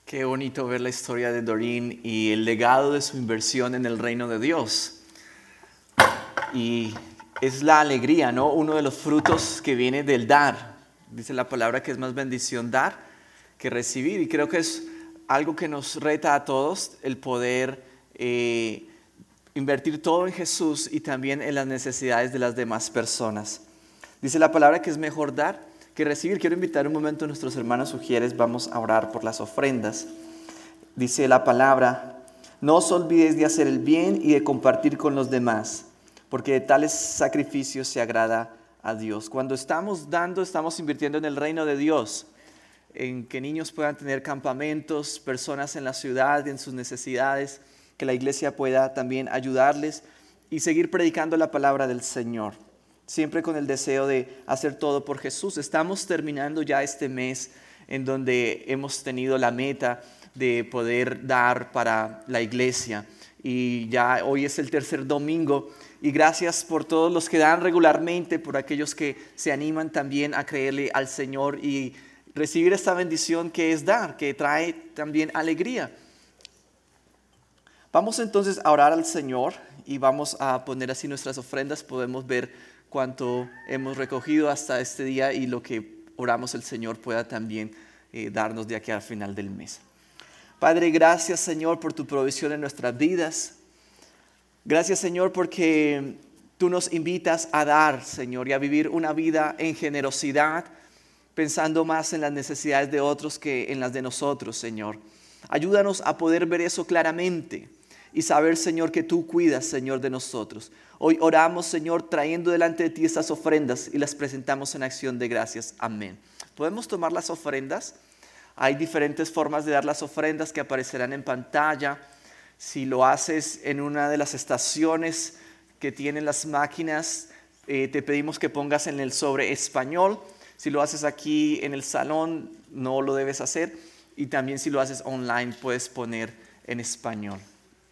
Qué bonito ver la historia de Doreen y el legado de su inversión en el reino de Dios. Y es la alegría, ¿no? Uno de los frutos que viene del dar. Dice la palabra que es más bendición dar que recibir. Y creo que es algo que nos reta a todos el poder invertir todo en Jesús y también en las necesidades de las demás personas. Dice la palabra que es mejor dar que recibir. Quiero invitar un momento a nuestros hermanos Ujieres, vamos a orar por las ofrendas. Dice la palabra: no os olvidéis de hacer el bien y de compartir con los demás, porque de tales sacrificios se agrada a Dios. Cuando estamos dando, estamos invirtiendo en el reino de Dios, en que niños puedan tener campamentos, personas en la ciudad, en sus necesidades, que la iglesia pueda también ayudarles y seguir predicando la palabra del Señor. Siempre con el deseo de hacer todo por Jesús. Estamos terminando ya este mes en donde hemos tenido la meta de poder dar para la iglesia. Y ya hoy es el tercer domingo. Y gracias por todos los que dan regularmente, por aquellos que se animan también a creerle al Señor y recibir esta bendición que es dar, que trae también alegría. Vamos entonces a orar al Señor y vamos a poner así nuestras ofrendas. Podemos ver cuánto hemos recogido hasta este día y lo que oramos el Señor pueda también darnos de aquí al final del mes. Padre, gracias Señor por tu provisión en nuestras vidas. Gracias Señor porque tú nos invitas a dar, Señor, y a vivir una vida en generosidad, pensando más en las necesidades de otros que en las de nosotros, Señor. Ayúdanos a poder ver eso claramente y saber, Señor, que tú cuidas, Señor, de nosotros. Hoy oramos, Señor, trayendo delante de ti estas ofrendas y las presentamos en acción de gracias. Amén. ¿Podemos tomar las ofrendas? Hay diferentes formas de dar las ofrendas que aparecerán en pantalla. Si lo haces en una de las estaciones que tienen las máquinas, te pedimos que pongas en el sobre español. Si lo haces aquí en el salón, no lo debes hacer. Y también si lo haces online, puedes poner en español.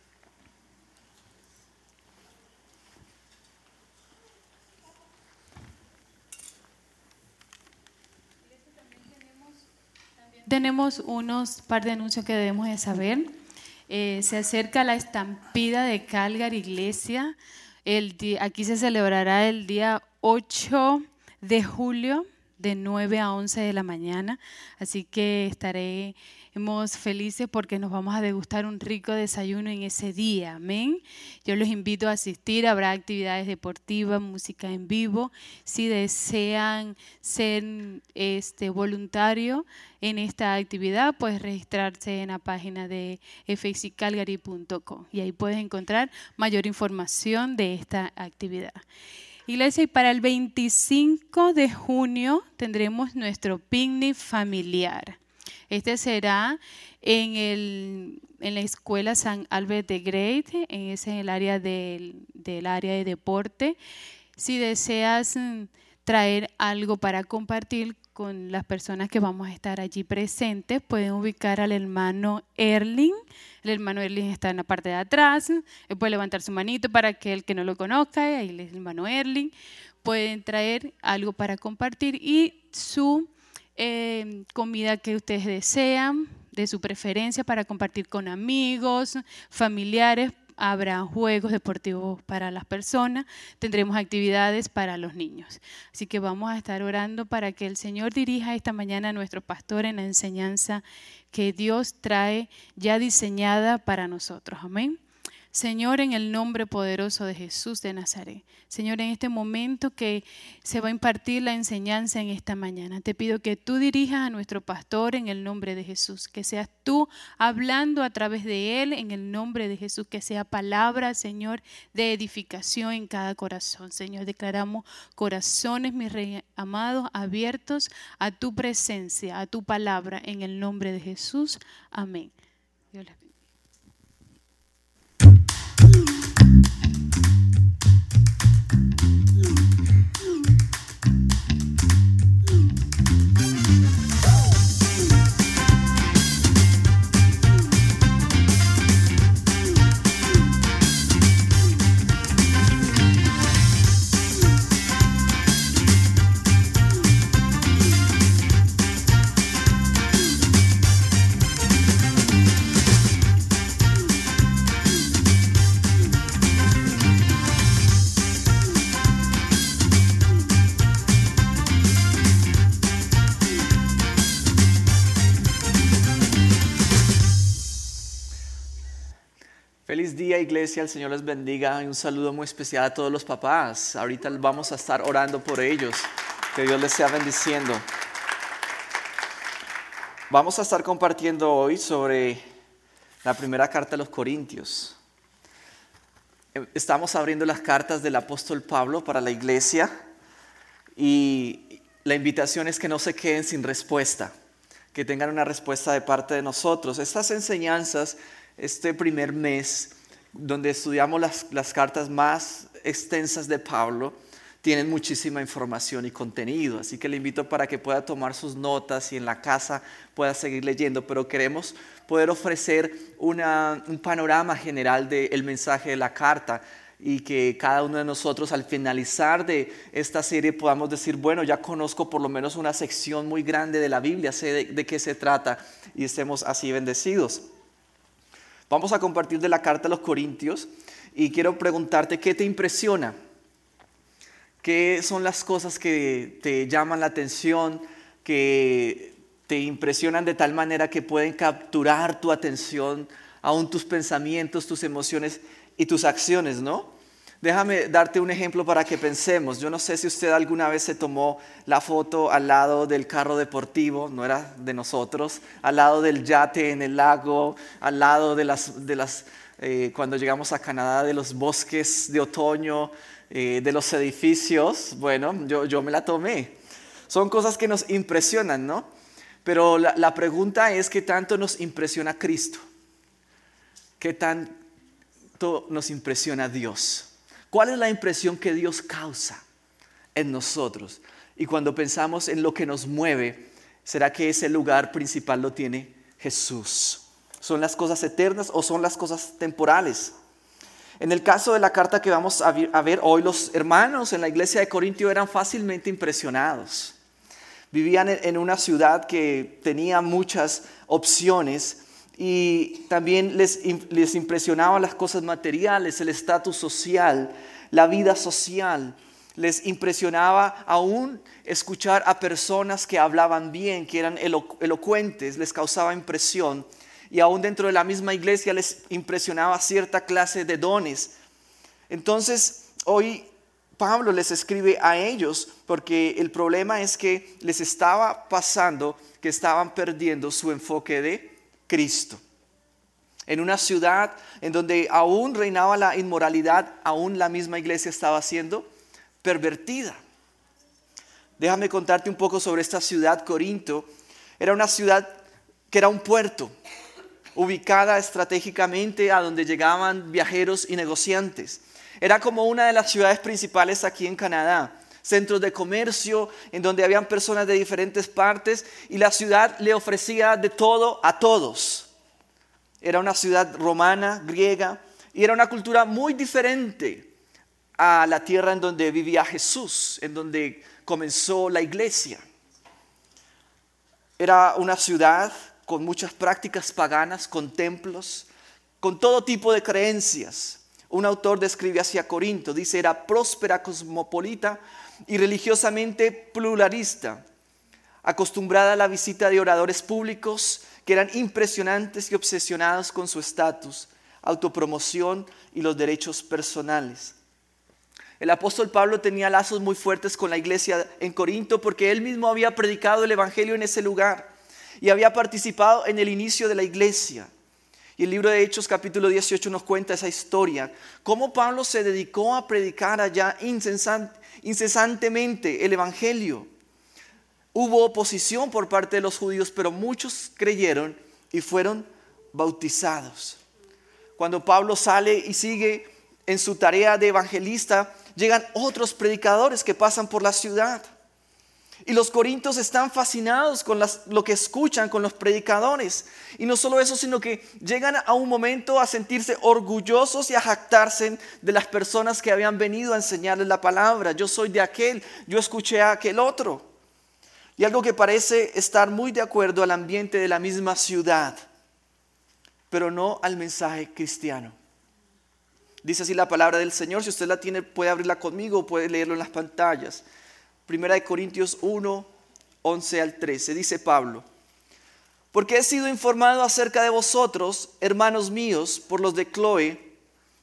Tenemos unos par de anuncios que debemos de saber. Se acerca la estampida de Calgary Iglesia. Aquí se celebrará el día 8 de julio de 9 a 11 de la mañana. Así que estaremos felices porque nos vamos a degustar un rico desayuno en ese día. Amén. Yo los invito a asistir. Habrá actividades deportivas, música en vivo. Si desean ser voluntario en esta actividad, puedes registrarse en la página de fxcalgary.com y ahí puedes encontrar mayor información de esta actividad. Iglesia, y para el 25 de junio tendremos nuestro picnic familiar. Este será en la escuela San Albert de Great, es en el área del área de deporte. Si deseas traer algo para compartir con las personas que vamos a estar allí presentes, pueden ubicar al hermano Erling. El hermano Erling está en la parte de atrás. Él puede levantar su manito para que el que no lo conozca, ahí es el hermano Erling. Pueden traer algo para compartir y su comida que ustedes desean, de su preferencia, para compartir con amigos, familiares. Habrá juegos deportivos para las personas, tendremos actividades para los niños. Así que vamos a estar orando para que el Señor dirija esta mañana a nuestro pastor en la enseñanza que Dios trae ya diseñada para nosotros. Amén. Señor, en el nombre poderoso de Jesús de Nazaret. Señor, en este momento que se va a impartir la enseñanza en esta mañana, te pido que tú dirijas a nuestro pastor en el nombre de Jesús, que seas tú hablando a través de él en el nombre de Jesús, que sea palabra, Señor, de edificación en cada corazón. Señor, declaramos corazones, mis reyes amados, abiertos a tu presencia, a tu palabra, en el nombre de Jesús. Amén. Dios les bendiga. Feliz día, iglesia, el Señor les bendiga y un saludo muy especial a todos los papás. Ahorita vamos a estar orando por ellos, que Dios les sea bendiciendo. Vamos a estar compartiendo hoy sobre la primera carta a los Corintios. Estamos abriendo las cartas del apóstol Pablo para la iglesia y la invitación es que no se queden sin respuesta, que tengan una respuesta de parte de nosotros. Estas enseñanzas, este primer mes, donde estudiamos las cartas más extensas de Pablo, tienen muchísima información y contenido, así que le invito para que pueda tomar sus notas y en la casa pueda seguir leyendo, pero queremos poder ofrecer un panorama general del mensaje de la carta y que cada uno de nosotros al finalizar de esta serie podamos decir, bueno, ya conozco por lo menos una sección muy grande de la Biblia, sé de qué se trata y estemos así bendecidos. Vamos a compartir de la carta a los Corintios y quiero preguntarte, ¿qué te impresiona? ¿Qué son las cosas que te llaman la atención, que te impresionan de tal manera que pueden capturar tu atención, aún tus pensamientos, tus emociones y tus acciones, ¿no? Déjame darte un ejemplo para que pensemos. Yo no sé si usted alguna vez se tomó la foto al lado del carro deportivo, no era de nosotros, al lado del yate en el lago, al lado cuando llegamos a Canadá, de los bosques de otoño, de los edificios. Bueno, yo me la tomé. Son cosas que nos impresionan, ¿no? Pero la pregunta es, ¿qué tanto nos impresiona Cristo? ¿Qué tanto nos impresiona Dios? ¿Cuál es la impresión que Dios causa en nosotros? Y cuando pensamos en lo que nos mueve, ¿será que ese lugar principal lo tiene Jesús? ¿Son las cosas eternas o son las cosas temporales? En el caso de la carta que vamos a ver hoy, los hermanos en la iglesia de Corintio eran fácilmente impresionados. Vivían en una ciudad que tenía muchas opciones y también les impresionaban las cosas materiales, el estatus social, la vida social. Les impresionaba aún escuchar a personas que hablaban bien, que eran elocuentes, les causaba impresión. Y aún dentro de la misma iglesia les impresionaba cierta clase de dones. Entonces, hoy Pablo les escribe a ellos porque el problema es que les estaba pasando que estaban perdiendo su enfoque de Cristo. En una ciudad en donde aún reinaba la inmoralidad, aún la misma iglesia estaba siendo pervertida. Déjame contarte un poco sobre esta ciudad, Corinto. Era una ciudad que era un puerto, ubicada estratégicamente a donde llegaban viajeros y negociantes. Era como una de las ciudades principales aquí en Canadá, centros de comercio en donde habían personas de diferentes partes y la ciudad le ofrecía de todo a todos. Era una ciudad romana, griega, y era una cultura muy diferente a la tierra en donde vivía Jesús, en donde comenzó la iglesia. Era una ciudad con muchas prácticas paganas, con templos, con todo tipo de creencias. Un autor describe así a Corinto, dice, era próspera, cosmopolita y religiosamente pluralista, acostumbrada a la visita de oradores públicos que eran impresionantes y obsesionados con su estatus, autopromoción y los derechos personales. El apóstol Pablo tenía lazos muy fuertes con la iglesia en Corinto porque él mismo había predicado el evangelio en ese lugar y había participado en el inicio de la iglesia. Y el libro de Hechos capítulo 18 nos cuenta esa historia, cómo Pablo se dedicó a predicar allá incesantemente el evangelio. Hubo oposición por parte de los judíos, pero muchos creyeron y fueron bautizados. Cuando Pablo sale y sigue en su tarea de evangelista, llegan otros predicadores que pasan por la ciudad. Y los corintios están fascinados con lo que escuchan, con los predicadores. Y no solo eso, sino que llegan a un momento a sentirse orgullosos y a jactarse de las personas que habían venido a enseñarles la palabra. Yo soy de aquel, yo escuché a aquel otro. Y algo que parece estar muy de acuerdo al ambiente de la misma ciudad, pero no al mensaje cristiano. Dice así la palabra del Señor, si usted la tiene puede abrirla conmigo o puede leerlo en las pantallas. Primera de Corintios 1, 11 al 13, dice Pablo: porque he sido informado acerca de vosotros, hermanos míos, por los de Cloé,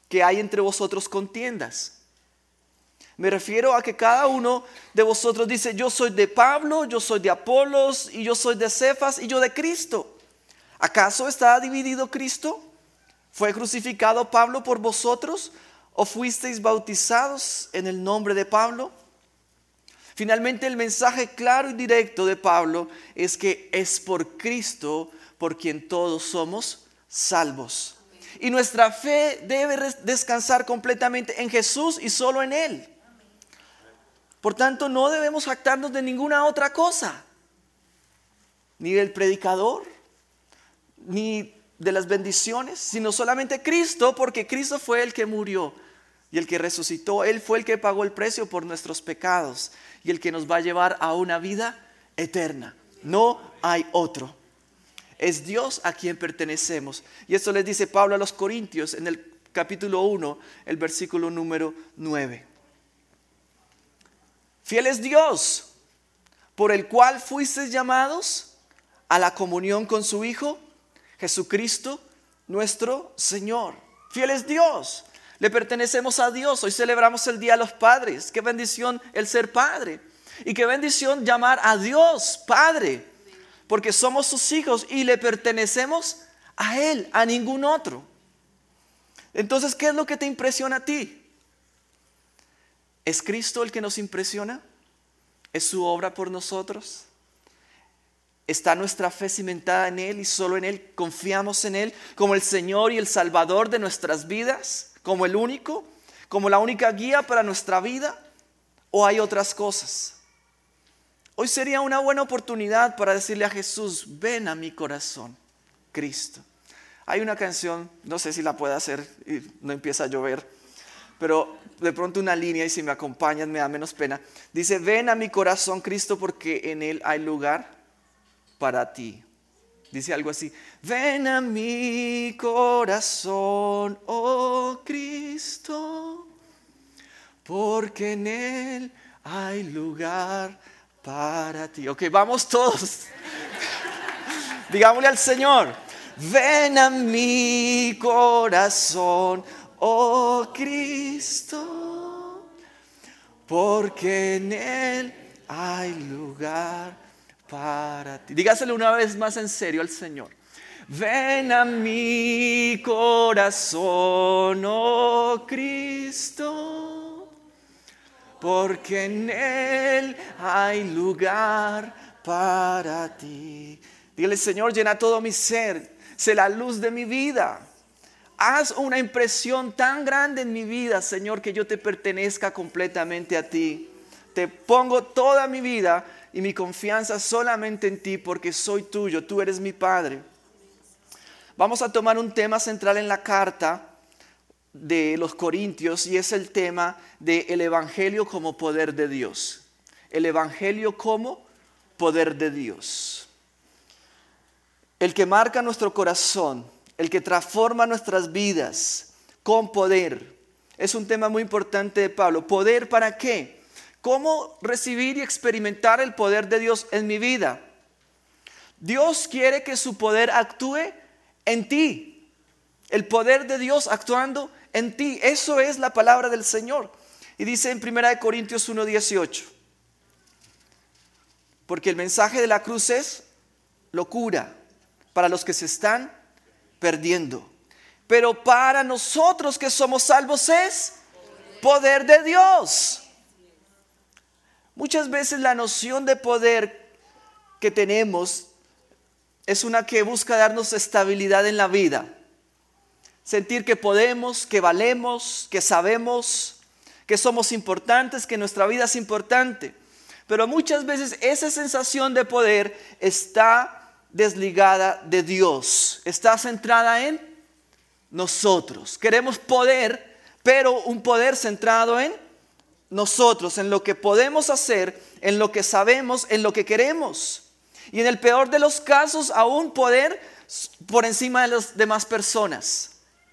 que hay entre vosotros contiendas. Me refiero a que cada uno de vosotros dice, yo soy de Pablo, yo soy de Apolos, y yo soy de Cefas, y yo de Cristo. ¿Acaso está dividido Cristo? ¿Fue crucificado Pablo por vosotros? ¿O fuisteis bautizados en el nombre de Pablo? Finalmente, el mensaje claro y directo de Pablo es que es por Cristo por quien todos somos salvos. Y nuestra fe debe descansar completamente en Jesús y solo en Él. Por tanto, no debemos jactarnos de ninguna otra cosa, ni del predicador, ni de las bendiciones, sino solamente Cristo, porque Cristo fue el que murió y el que resucitó. Él fue el que pagó el precio por nuestros pecados y el que nos va a llevar a una vida eterna. No hay otro. Es Dios a quien pertenecemos. Y esto les dice Pablo a los Corintios en el capítulo 1, el versículo número 9. Fiel es Dios, por el cual fuisteis llamados a la comunión con su Hijo, Jesucristo, nuestro Señor. Fiel es Dios. Le pertenecemos a Dios. Hoy celebramos el Día de los Padres. Qué bendición el ser padre. Y qué bendición llamar a Dios Padre. Porque somos sus hijos y le pertenecemos a Él, a ningún otro. Entonces, ¿qué es lo que te impresiona a ti? ¿Es Cristo el que nos impresiona? ¿Es su obra por nosotros? ¿Está nuestra fe cimentada en Él y solo en Él? ¿Confiamos en Él como el Señor y el Salvador de nuestras vidas? ¿Como el único? ¿Como la única guía para nuestra vida? ¿O hay otras cosas? Hoy sería una buena oportunidad para decirle a Jesús, ven a mi corazón, Cristo. Hay una canción, no sé si la puedo hacer y no empieza a llover, pero de pronto una línea, y si me acompañan me da menos pena. Dice, ven a mi corazón, Cristo, porque en Él hay lugar para ti. Dice algo así, ven a mi corazón, oh Cristo, porque en Él hay lugar para ti. Ok, vamos todos. Digámosle al Señor, ven a mi corazón, oh Cristo, porque en Él hay lugar para ti. Dígaselo una vez más en serio al Señor. Ven a mi corazón, oh Cristo, porque en Él hay lugar para ti. Dígale, Señor, llena todo mi ser, sé la luz de mi vida. Haz una impresión tan grande en mi vida, Señor, que yo te pertenezca completamente a ti. Te pongo toda mi vida y mi confianza solamente en ti, porque soy tuyo, tú eres mi Padre. Vamos a tomar un tema central en la carta de los Corintios, y es el tema del Evangelio como poder de Dios. El Evangelio como poder de Dios. El que marca nuestro corazón, el que transforma nuestras vidas con poder. Es un tema muy importante de Pablo. ¿Poder para qué? ¿Cómo recibir y experimentar el poder de Dios en mi vida? Dios quiere que su poder actúe en ti. El poder de Dios actuando en ti. Eso es la palabra del Señor. Y dice en 1 Corintios 1:18. Porque el mensaje de la cruz es locura para los que se están perdiendo. Pero para nosotros que somos salvos es poder de Dios. Muchas veces la noción de poder que tenemos es una que busca darnos estabilidad en la vida. Sentir que podemos, que valemos, que sabemos, que somos importantes, que nuestra vida es importante. Pero muchas veces esa sensación de poder está desligada de Dios. Está centrada en nosotros. Queremos poder, pero un poder centrado en nosotros, en lo que podemos hacer, en lo que sabemos, en lo que queremos. Y en el peor de los casos, aún poder por encima de las demás personas.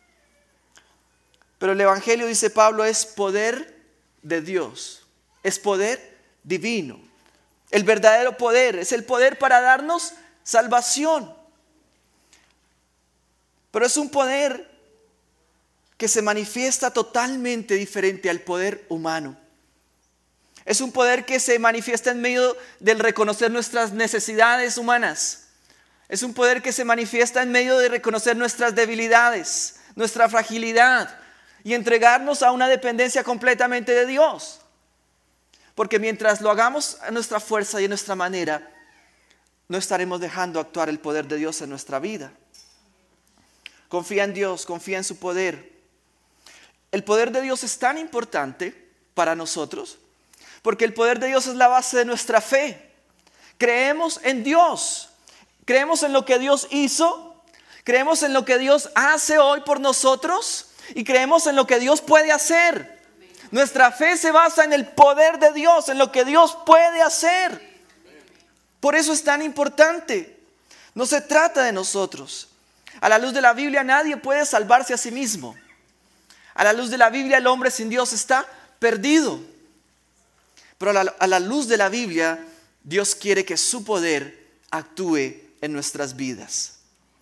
Pero el Evangelio, dice Pablo, es poder de Dios. Es poder divino. El verdadero poder es el poder para darnos salvación. Pero es un poder que se manifiesta totalmente diferente al poder humano. Es un poder que se manifiesta en medio del reconocer nuestras necesidades humanas. Es un poder que se manifiesta en medio de reconocer nuestras debilidades, nuestra fragilidad y entregarnos a una dependencia completamente de Dios. Porque mientras lo hagamos a nuestra fuerza y a nuestra manera, no estaremos dejando actuar el poder de Dios en nuestra vida. Confía en Dios, confía en su poder. El poder de Dios es tan importante para nosotros porque el poder de Dios es la base de nuestra fe. Creemos en Dios, creemos en lo que Dios hizo, creemos en lo que Dios hace hoy por nosotros y creemos en lo que Dios puede hacer. Nuestra fe se basa en el poder de Dios, en lo que Dios puede hacer. Por eso es tan importante. No se trata de nosotros. A la luz de la Biblia nadie puede salvarse a sí mismo. A la luz de la Biblia el hombre sin Dios está perdido. Pero a la luz de la Biblia Dios quiere que su poder actúe en nuestras vidas.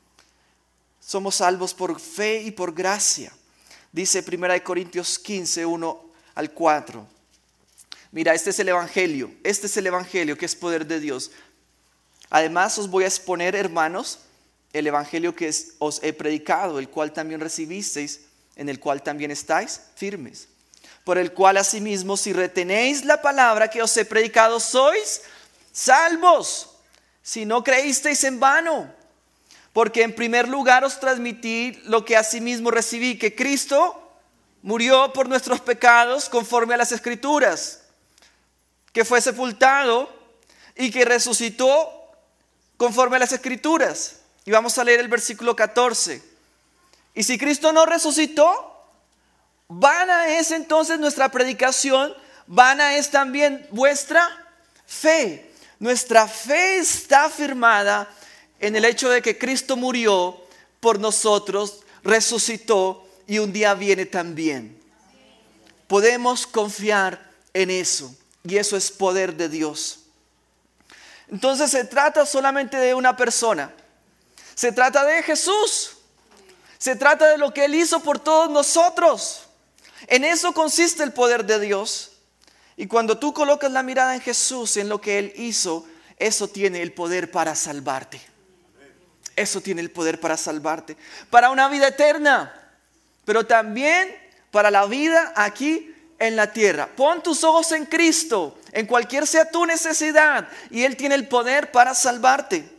Somos salvos por fe y por gracia. Dice 1 Corintios 15, 1 al 4. Mira, este es el Evangelio que es poder de Dios. Además os voy a exponer, hermanos, el Evangelio que os he predicado, el cual también recibisteis, en el cual también estáis firmes. Por el cual asimismo, si retenéis la palabra que os he predicado, sois salvos, si no creísteis en vano. Porque en primer lugar os transmití lo que asimismo recibí, que Cristo murió por nuestros pecados conforme a las Escrituras, que fue sepultado y que resucitó conforme a las Escrituras. Y vamos a leer el versículo 14. Y si Cristo no resucitó, vana es entonces nuestra predicación, vana es también vuestra fe. Nuestra fe está firmada en el hecho de que Cristo murió por nosotros, resucitó y un día viene también. Podemos confiar en eso y eso es poder de Dios. Entonces se trata solamente de una persona. Se trata de Jesús. Se trata de lo que Él hizo por todos nosotros. En eso consiste el poder de Dios. Y cuando tú colocas la mirada en Jesús, en lo que Él hizo, eso tiene el poder para salvarte. Eso tiene el poder para salvarte. Para una vida eterna, pero también para la vida aquí en la tierra. Pon tus ojos en Cristo, en cualquier sea tu necesidad, y Él tiene el poder para salvarte.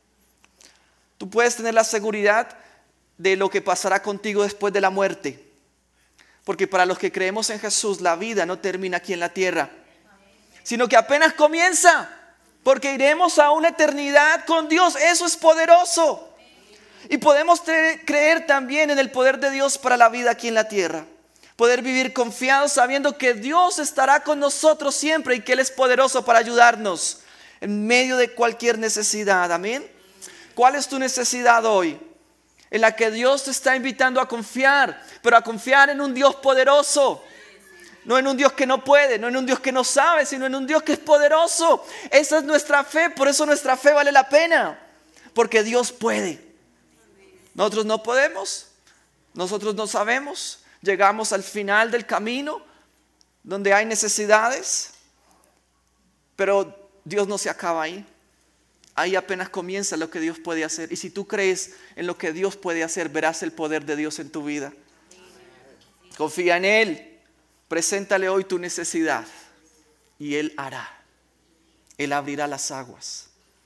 Tú puedes tener la seguridad de lo que pasará contigo después de la muerte. Porque para los que creemos en Jesús, la vida no termina aquí en la tierra, sino que apenas comienza, porque iremos a una eternidad con Dios. Eso es poderoso. Y podemos creer también en el poder de Dios para la vida aquí en la tierra. Poder vivir confiados sabiendo que Dios estará con nosotros siempre y que Él es poderoso para ayudarnos en medio de cualquier necesidad. Amén. ¿Cuál es tu necesidad hoy? En la que Dios te está invitando a confiar, pero a confiar en un Dios poderoso. No en un Dios que no puede, no en un Dios que no sabe, sino en un Dios que es poderoso. Esa es nuestra fe, por eso nuestra fe vale la pena. Porque Dios puede. Nosotros no podemos, nosotros no sabemos. Llegamos al final del camino donde hay necesidades, pero Dios no se acaba ahí. Ahí apenas comienza lo que Dios puede hacer. Y si tú crees en lo que Dios puede hacer, verás el poder de Dios en tu vida. Confía en Él. Preséntale hoy tu necesidad y Él hará. Él abrirá las aguas.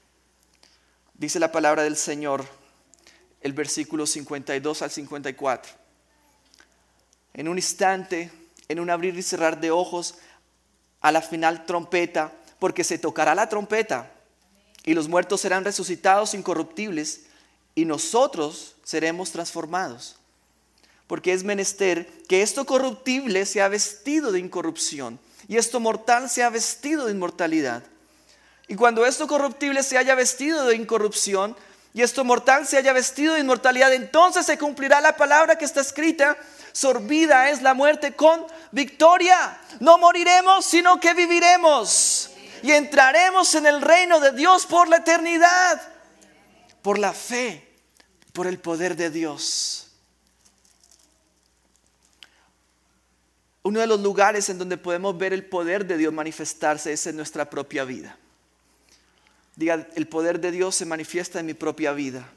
Dice la palabra del Señor, el versículo 52 al 54. En un instante, en un abrir y cerrar de ojos, a la final trompeta, porque se tocará la trompeta. Y los muertos serán resucitados incorruptibles, y nosotros seremos transformados. Porque es menester que esto corruptible sea vestido de incorrupción, y esto mortal sea vestido de inmortalidad. Y cuando esto corruptible se haya vestido de incorrupción, y esto mortal se haya vestido de inmortalidad, entonces se cumplirá la palabra que está escrita: sorbida es la muerte con victoria. No moriremos, sino que viviremos. Y entraremos en el reino de Dios por la eternidad. Por la fe, por el poder de Dios. uno de los lugares en donde podemos ver el poder de Dios manifestarse es en nuestra propia vida. Diga, el poder de Dios se manifiesta en mi propia vida.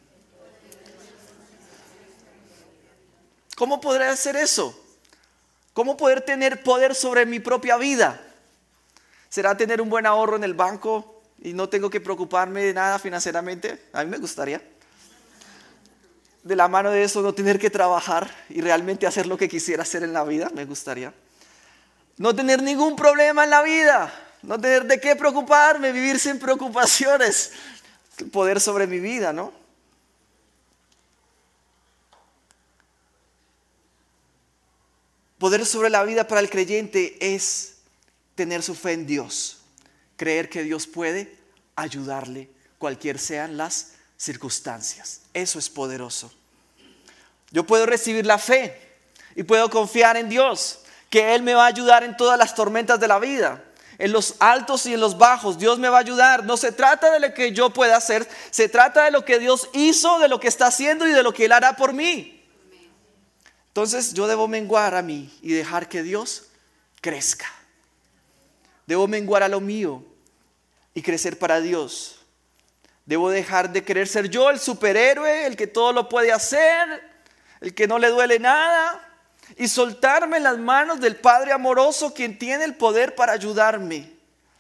¿Cómo podré hacer eso? ¿Cómo poder tener poder sobre mi propia vida? ¿Será tener un buen ahorro en el banco y no tengo que preocuparme de nada financieramente? A mí me gustaría. De la mano de eso, no tener que trabajar y realmente hacer lo que quisiera hacer en la vida, me gustaría. No tener ningún problema en la vida, no tener de qué preocuparme, vivir sin preocupaciones. El poder sobre mi vida, ¿no? Poder sobre la vida para el creyente es tener su fe en Dios, creer que Dios puede ayudarle, cualquier sean las circunstancias. Eso es poderoso. Yo puedo recibir la fe y puedo confiar en Dios, que Él me va a ayudar en todas las tormentas de la vida, en los altos y en los bajos. Dios me va a ayudar. No se trata de lo que yo pueda hacer, se trata de lo que Dios hizo, de lo que está haciendo y de lo que Él hará por mí. Entonces yo debo menguar a mí y dejar que Dios crezca. Debo menguar a lo mío y crecer para Dios. Debo dejar de querer ser yo el superhéroe, el que todo lo puede hacer, el que no le duele nada, y soltarme en las manos del Padre amoroso, quien tiene el poder para ayudarme.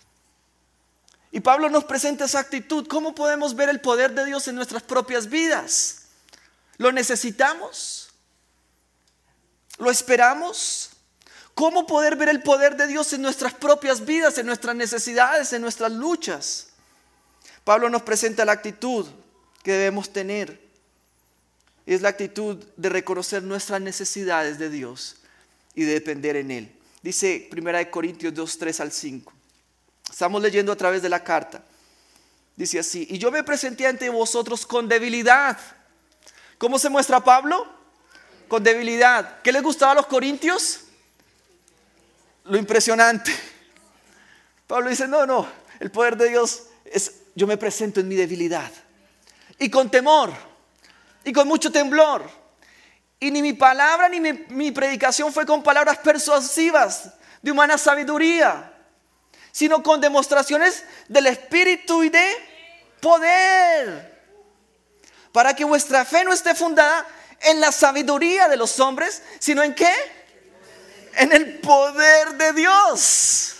Y Pablo nos presenta esa actitud. ¿Cómo podemos ver el poder de Dios en nuestras propias vidas? ¿Lo necesitamos? ¿Lo esperamos? ¿Cómo poder ver el poder de Dios en nuestras propias vidas, en nuestras necesidades, en nuestras luchas? Pablo nos presenta la actitud que debemos tener. Es la actitud de reconocer nuestras necesidades de Dios y de depender en Él. Dice 1 Corintios 2, 3 al 5. Estamos leyendo a través de la carta. Dice así: y yo me presenté ante vosotros con debilidad. ¿Cómo se muestra Pablo? Con debilidad. ¿Qué les gustaba a los corintios? Lo impresionante. Pablo dice, no, el poder de Dios es, yo me presento en mi debilidad. Y con temor, y con mucho temblor. Y ni mi palabra ni mi predicación fue con palabras persuasivas de humana sabiduría, sino con demostraciones del Espíritu y de poder, para que vuestra fe no esté fundada en la sabiduría de los hombres, sino ¿en qué? En el poder de Dios.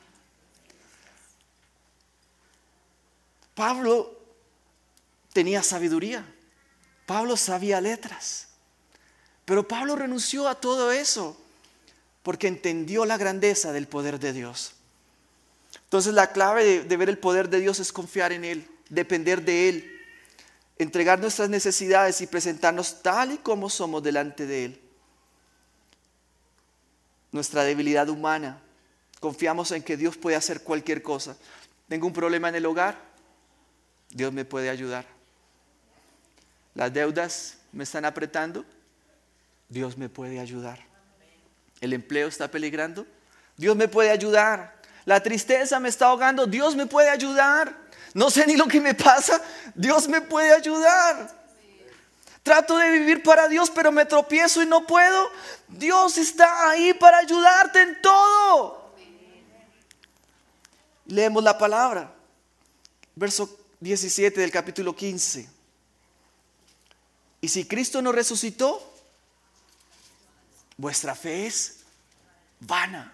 Pablo tenía sabiduría. Pablo sabía letras. Pero Pablo renunció a todo eso porque entendió la grandeza del poder de Dios. Entonces la clave de ver el poder de Dios es confiar en Él, depender de Él, entregar nuestras necesidades y presentarnos tal y como somos delante de Él. Nuestra debilidad humana, confiamos en que Dios puede hacer cualquier cosa. Tengo un problema en el hogar, Dios me puede ayudar. Las deudas me están apretando, Dios me puede ayudar. El empleo está peligrando, Dios me puede ayudar. La tristeza me está ahogando, Dios me puede ayudar. No sé ni lo que me pasa, Dios me puede ayudar. Trato de vivir para Dios, pero me tropiezo y no puedo. Dios está ahí para ayudarte en todo. Leemos la palabra, verso 17 del capítulo 15. Y si Cristo no resucitó, vuestra fe es vana.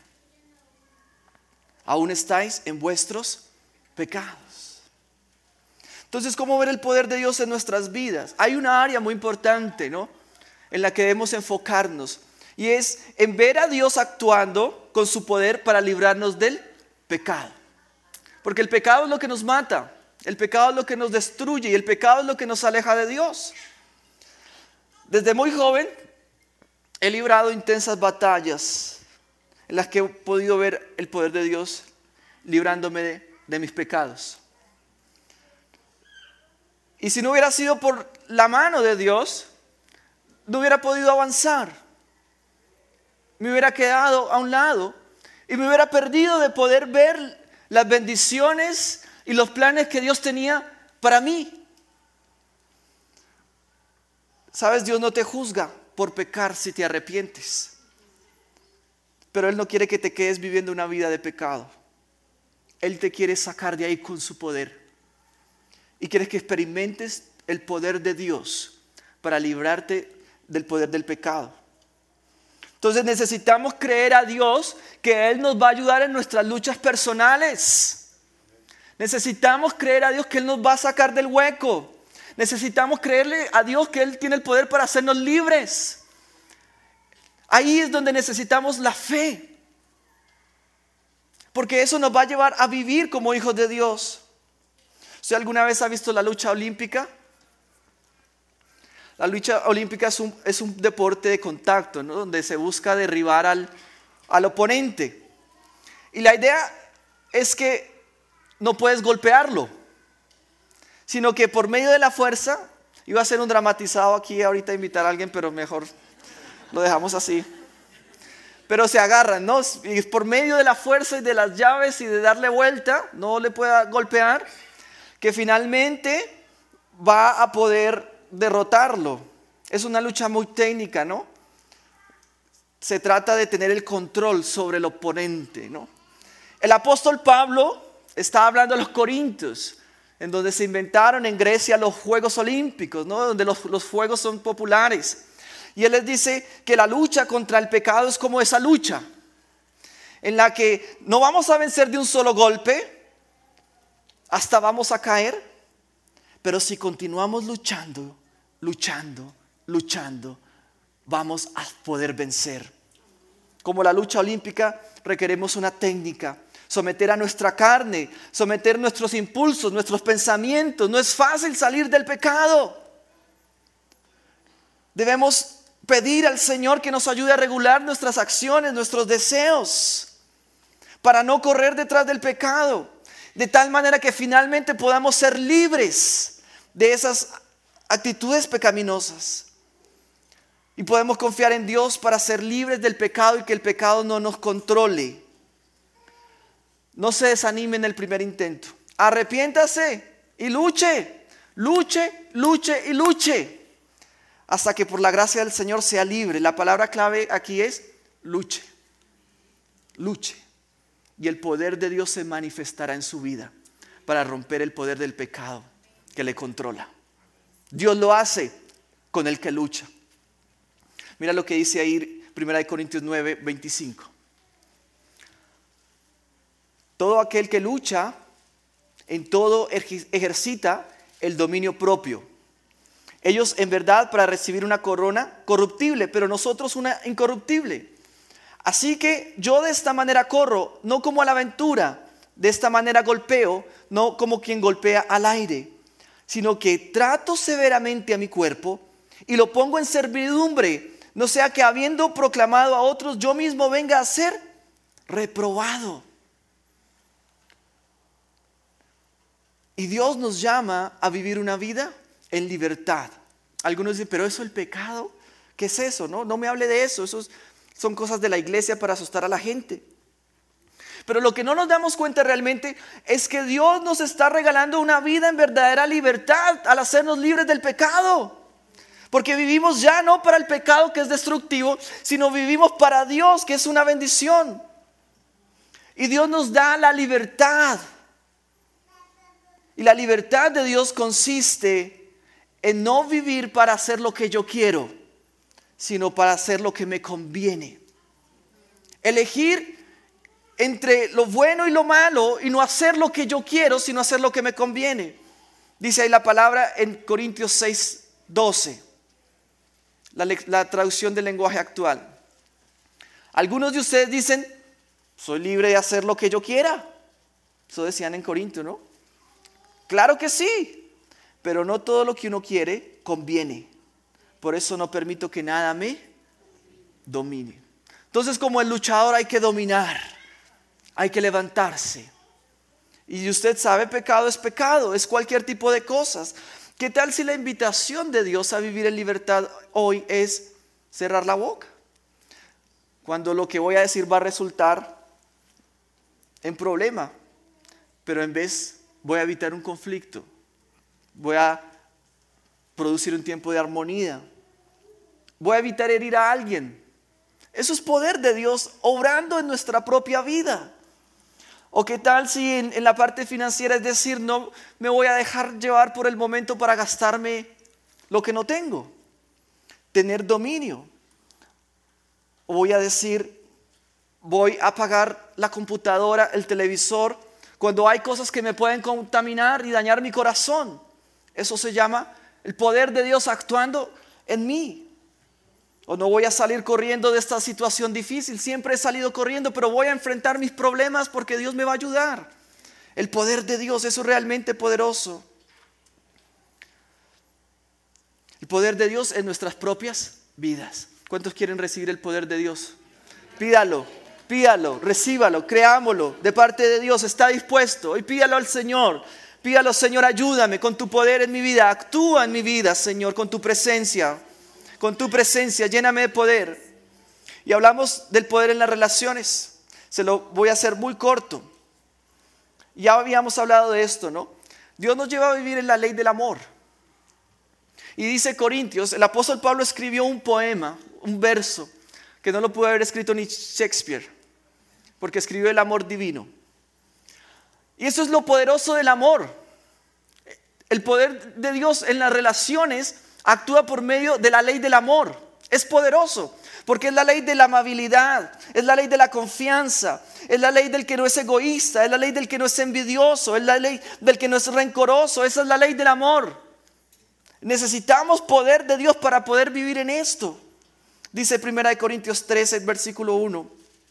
Aún estáis en vuestros pecados. Entonces, ¿cómo ver el poder de Dios en nuestras vidas? Hay una área muy importante, ¿no?, en la que debemos enfocarnos, y es en ver a Dios actuando con su poder para librarnos del pecado. Porque el pecado es lo que nos mata, el pecado es lo que nos destruye y el pecado es lo que nos aleja de Dios. Desde muy joven he librado intensas batallas en las que he podido ver el poder de Dios librándome de mis pecados. Y si no hubiera sido por la mano de Dios, no hubiera podido avanzar. Me hubiera quedado a un lado y me hubiera perdido de poder ver las bendiciones y los planes que Dios tenía para mí. Sabes, Dios no te juzga por pecar si te arrepientes. Pero Él no quiere que te quedes viviendo una vida de pecado. Él te quiere sacar de ahí con su poder. Y quiere que experimentes el poder de Dios para librarte del poder del pecado. Entonces necesitamos creer a Dios que Él nos va a ayudar en nuestras luchas personales. Necesitamos creer a Dios que Él nos va a sacar del hueco. Necesitamos creerle a Dios que Él tiene el poder para hacernos libres. Ahí es donde necesitamos la fe. Porque eso nos va a llevar a vivir como hijos de Dios. ¿Usted alguna vez ha visto la lucha olímpica? La lucha olímpica es un deporte de contacto, ¿no? Donde se busca derribar al oponente. Y la idea es que no puedes golpearlo, sino que por medio de la fuerza, iba a ser un dramatizado aquí ahorita invitar a alguien, pero mejor lo dejamos así. Pero se agarran, ¿no? Y por medio de la fuerza y de las llaves y de darle vuelta, no le pueda golpear, que finalmente va a poder derrotarlo. Es una lucha muy técnica, ¿no? Se trata de tener el control sobre el oponente, ¿no? El apóstol Pablo está hablando a los corintios, en donde se inventaron en Grecia los Juegos Olímpicos, ¿no? Donde los juegos son populares. Y él les dice que la lucha contra el pecado es como esa lucha, en la que no vamos a vencer de un solo golpe, hasta vamos a caer, pero si continuamos luchando, vamos a poder vencer. Como la lucha olímpica, requerimos una técnica. Someter a nuestra carne, someter nuestros impulsos, nuestros pensamientos. No es fácil salir del pecado. Debemos pedir al Señor que nos ayude a regular nuestras acciones, nuestros deseos, para no correr detrás del pecado, de tal manera que finalmente podamos ser libres de esas actitudes pecaminosas. Y podemos confiar en Dios para ser libres del pecado y que el pecado no nos controle. No se desanime en el primer intento. Arrepiéntase y luche, hasta que por la gracia del Señor sea libre. La palabra clave aquí es luche. Y el poder de Dios se manifestará en su vida para romper el poder del pecado que le controla. Dios lo hace con el que lucha. Mira lo que dice ahí 1 Corintios 9, 25. Todo aquel que lucha, en todo ejercita el dominio propio. Ellos en verdad para recibir una corona corruptible, pero nosotros una incorruptible. Así que yo de esta manera corro, no como a la aventura, de esta manera golpeo, no como quien golpea al aire, sino que trato severamente a mi cuerpo y lo pongo en servidumbre, no sea que habiendo proclamado a otros, yo mismo venga a ser reprobado. Y Dios nos llama a vivir una vida en libertad. Algunos dicen, pero eso es el pecado. ¿Qué es eso? No me hable de eso. Eso son cosas de la iglesia para asustar a la gente. Pero lo que no nos damos cuenta realmente es que Dios nos está regalando una vida en verdadera libertad al hacernos libres del pecado. Porque vivimos ya no para el pecado que es destructivo, sino vivimos para Dios, que es una bendición. Y Dios nos da la libertad. Y la libertad de Dios consiste en no vivir para hacer lo que yo quiero, sino para hacer lo que me conviene. Elegir entre lo bueno y lo malo y no hacer lo que yo quiero, sino hacer lo que me conviene. Dice ahí la palabra en Corintios 6, 12, la traducción del lenguaje actual. Algunos de ustedes dicen, soy libre de hacer lo que yo quiera. Eso decían en Corinto, ¿no? Claro que sí, pero no todo lo que uno quiere conviene. Por eso no permito que nada me domine. Entonces, como el luchador hay que dominar, hay que levantarse. Y usted sabe, pecado es cualquier tipo de cosas. ¿Qué tal si la invitación de Dios a vivir en libertad hoy es cerrar la boca? Cuando lo que voy a decir va a resultar en problema, pero en vez voy a evitar un conflicto, voy a producir un tiempo de armonía, voy a evitar herir a alguien. Eso es poder de Dios obrando en nuestra propia vida. ¿O qué tal si en la parte financiera, es decir, no me voy a dejar llevar por el momento para gastarme lo que no tengo? Tener dominio. O voy a decir, voy a apagar la computadora, el televisor, cuando hay cosas que me pueden contaminar y dañar mi corazón. Eso se llama el poder de Dios actuando en mí. O no voy a salir corriendo de esta situación difícil. Siempre he salido corriendo, pero voy a enfrentar mis problemas porque Dios me va a ayudar. El poder de Dios, eso es realmente poderoso. El poder de Dios en nuestras propias vidas. ¿Cuántos quieren recibir el poder de Dios? Pídalo, recíbalo, creámoslo de parte de Dios. Está dispuesto. Hoy pídalo al Señor. Pídalo, Señor, ayúdame con tu poder en mi vida. Actúa en mi vida, Señor, con tu presencia. Con tu presencia, lléname de poder. Y hablamos del poder en las relaciones. Se lo voy a hacer muy corto. Ya habíamos hablado de esto, ¿no? Dios nos lleva a vivir en la ley del amor. Y dice Corintios, el apóstol Pablo escribió un poema, un verso, que no lo pudo haber escrito ni Shakespeare, porque escribió el amor divino. Y eso es lo poderoso del amor. El poder de Dios en las relaciones actúa por medio de la ley del amor. Es poderoso, porque es la ley de la amabilidad, es la ley de la confianza, es la ley del que no es egoísta, es la ley del que no es envidioso, es la ley del que no es rencoroso. Esa es la ley del amor. Necesitamos poder de Dios para poder vivir en esto. Dice 1 Corintios 13, versículo 1.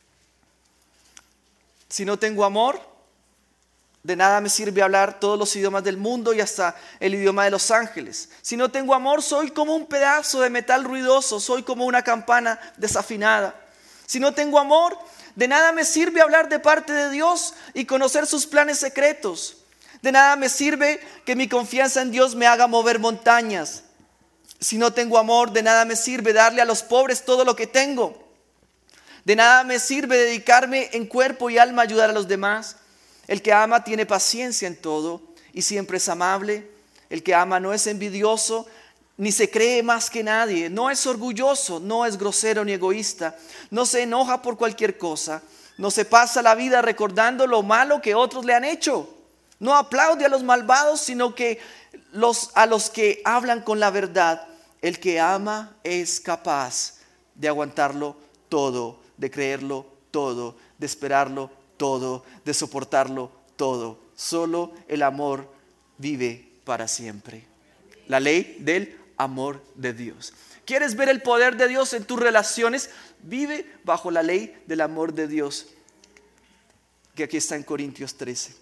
Si no tengo amor, de nada me sirve hablar todos los idiomas del mundo y hasta el idioma de los ángeles. Si no tengo amor, soy como un pedazo de metal ruidoso, soy como una campana desafinada. Si no tengo amor, de nada me sirve hablar de parte de Dios y conocer sus planes secretos. De nada me sirve que mi confianza en Dios me haga mover montañas. Si no tengo amor, de nada me sirve darle a los pobres todo lo que tengo. De nada me sirve dedicarme en cuerpo y alma a ayudar a los demás. El que ama tiene paciencia en todo y siempre es amable. El que ama no es envidioso, ni se cree más que nadie. No es orgulloso, no es grosero ni egoísta. No se enoja por cualquier cosa. No se pasa la vida recordando lo malo que otros le han hecho. No aplaude a los malvados, sino que a los que hablan con la verdad. El que ama es capaz de aguantarlo todo, de creerlo todo, de esperarlo todo, de soportarlo todo. Solo el amor vive para siempre. La ley del amor de Dios. ¿Quieres ver el poder de Dios en tus relaciones? Vive bajo la ley del amor de Dios, que aquí está en Corintios 13.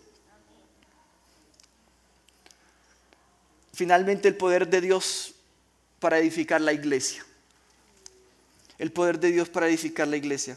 Finalmente, el poder de Dios para edificar la iglesia. El poder de Dios para edificar la iglesia.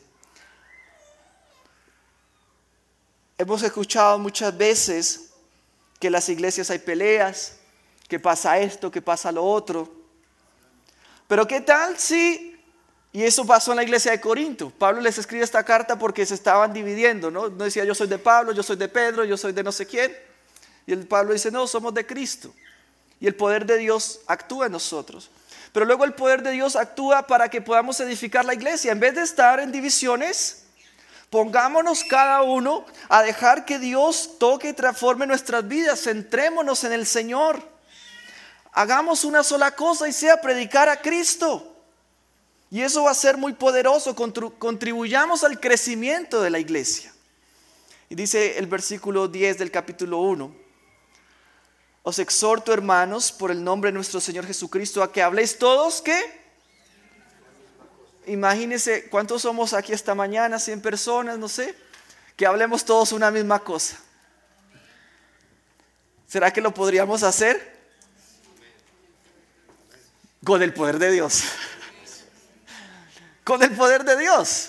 Hemos escuchado muchas veces que en las iglesias hay peleas, que pasa esto, que pasa lo otro. Pero ¿qué tal si, y eso pasó en la iglesia de Corinto, Pablo les escribe esta carta porque se estaban dividiendo, ¿no? No decía yo soy de Pablo, yo soy de Pedro, yo soy de no sé quién. Y el Pablo dice no, somos de Cristo. Y el poder de Dios actúa en nosotros. Pero luego el poder de Dios actúa para que podamos edificar la iglesia. En vez de estar en divisiones, pongámonos cada uno a dejar que Dios toque y transforme nuestras vidas. Centrémonos en el Señor. Hagamos una sola cosa y sea predicar a Cristo. Y eso va a ser muy poderoso. Contribuyamos al crecimiento de la iglesia. Y dice el versículo 10 del capítulo 1. Os exhorto, hermanos, por el nombre de nuestro Señor Jesucristo, a que habléis todos, ¿qué? Imagínense cuántos somos aquí esta mañana, 100 personas, no sé, que hablemos todos una misma cosa. ¿Será que lo podríamos hacer? Con el poder de Dios. Con el poder de Dios.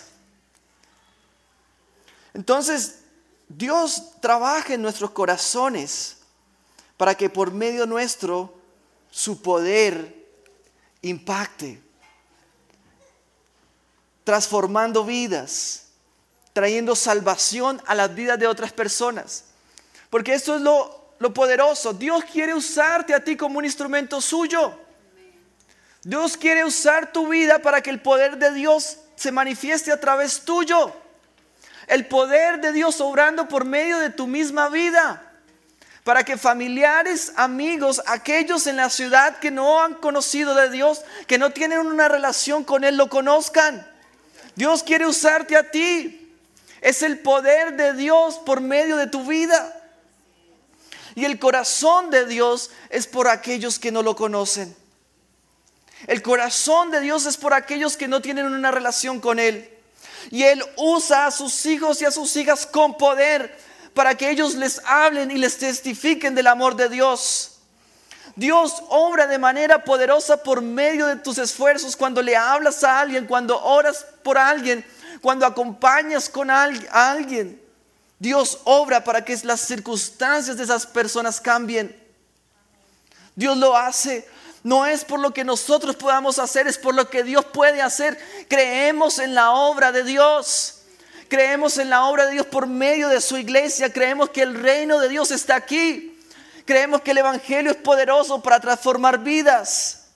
Entonces, Dios trabaja en nuestros corazones para que por medio nuestro su poder impacte, transformando vidas, trayendo salvación a las vidas de otras personas. Porque esto es lo poderoso. Dios quiere usarte a ti como un instrumento suyo. Dios quiere usar tu vida para que el poder de Dios se manifieste a través tuyo. El poder de Dios obrando por medio de tu misma vida. Para que familiares, amigos, aquellos en la ciudad que no han conocido de Dios, que no tienen una relación con Él, lo conozcan. Dios quiere usarte a ti. Es el poder de Dios por medio de tu vida. Y el corazón de Dios es por aquellos que no lo conocen. El corazón de Dios es por aquellos que no tienen una relación con Él. Y Él usa a sus hijos y a sus hijas con poder para que ellos les hablen y les testifiquen del amor de Dios. Dios obra de manera poderosa por medio de tus esfuerzos cuando le hablas a alguien, cuando oras por alguien, cuando acompañas a alguien. Dios obra para que las circunstancias de esas personas cambien. Dios lo hace. No es por lo que nosotros podamos hacer, es por lo que Dios puede hacer. Creemos en la obra de Dios. Creemos en la obra de Dios por medio de su iglesia. Creemos que el reino de Dios está aquí. Creemos que el evangelio es poderoso para transformar vidas.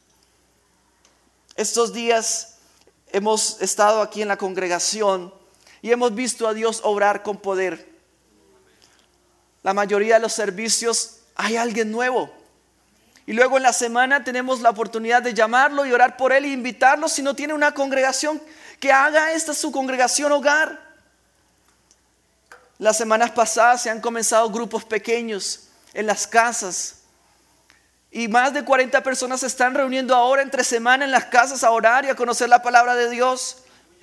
Estos días hemos estado aquí en la congregación y hemos visto a Dios obrar con poder. La mayoría de los servicios hay alguien nuevo. Y luego en la semana tenemos la oportunidad de llamarlo y orar por él e invitarlo si no tiene una congregación, que haga esta su congregación hogar. Las semanas pasadas se han comenzado grupos pequeños en las casas. Y más de 40 personas se están reuniendo ahora entre semana en las casas a orar y a conocer la palabra de Dios.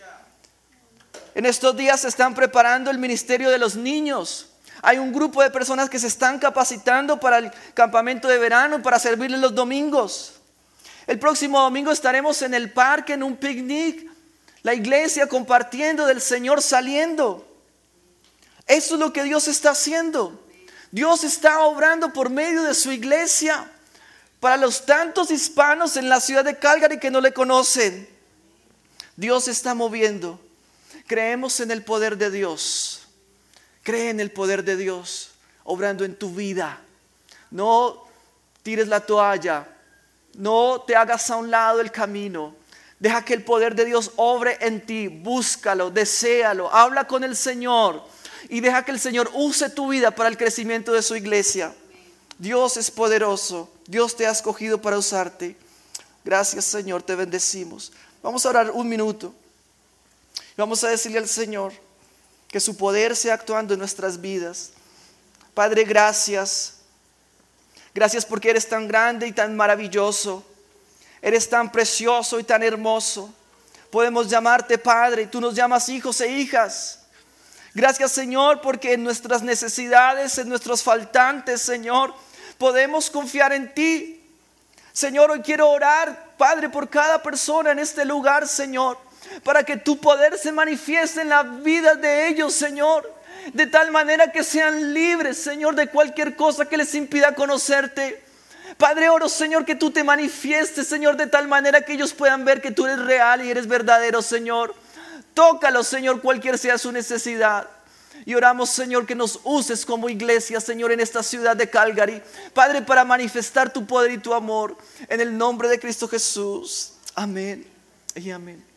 En estos días se están preparando el ministerio de los niños. Hay un grupo de personas que se están capacitando para el campamento de verano, para servirles los domingos. El próximo domingo estaremos en el parque en un picnic. La iglesia compartiendo del Señor, saliendo. Eso es lo que Dios está haciendo. Dios está obrando por medio de su iglesia para los tantos hispanos en la ciudad de Calgary que no le conocen. Dios está moviendo. Creemos en el poder de Dios. Cree en el poder de Dios obrando en tu vida. No tires la toalla. No te hagas a un lado el camino. Deja que el poder de Dios obre en ti. Búscalo, deséalo, habla con el Señor y deja que el Señor use tu vida para el crecimiento de su iglesia. Dios es poderoso. Dios te ha escogido para usarte. Gracias, Señor, te bendecimos. Vamos a orar un minuto. Vamos a decirle al Señor que su poder sea actuando en nuestras vidas. Padre, gracias. Gracias porque eres tan grande y tan maravilloso. Eres tan precioso y tan hermoso. Podemos llamarte Padre y tú nos llamas hijos e hijas. Gracias, Señor, porque en nuestras necesidades, en nuestros faltantes, Señor, podemos confiar en ti. Señor, hoy quiero orar, Padre, por cada persona en este lugar, Señor, para que tu poder se manifieste en la vida de ellos, Señor, de tal manera que sean libres, Señor, de cualquier cosa que les impida conocerte. Padre, oro, Señor, que tú te manifiestes, Señor, de tal manera que ellos puedan ver que tú eres real y eres verdadero, Señor. Tócalos, Señor, cualquier sea su necesidad. Y oramos, Señor, que nos uses como iglesia, Señor, en esta ciudad de Calgary, Padre, para manifestar tu poder y tu amor. En el nombre de Cristo Jesús. Amén y amén.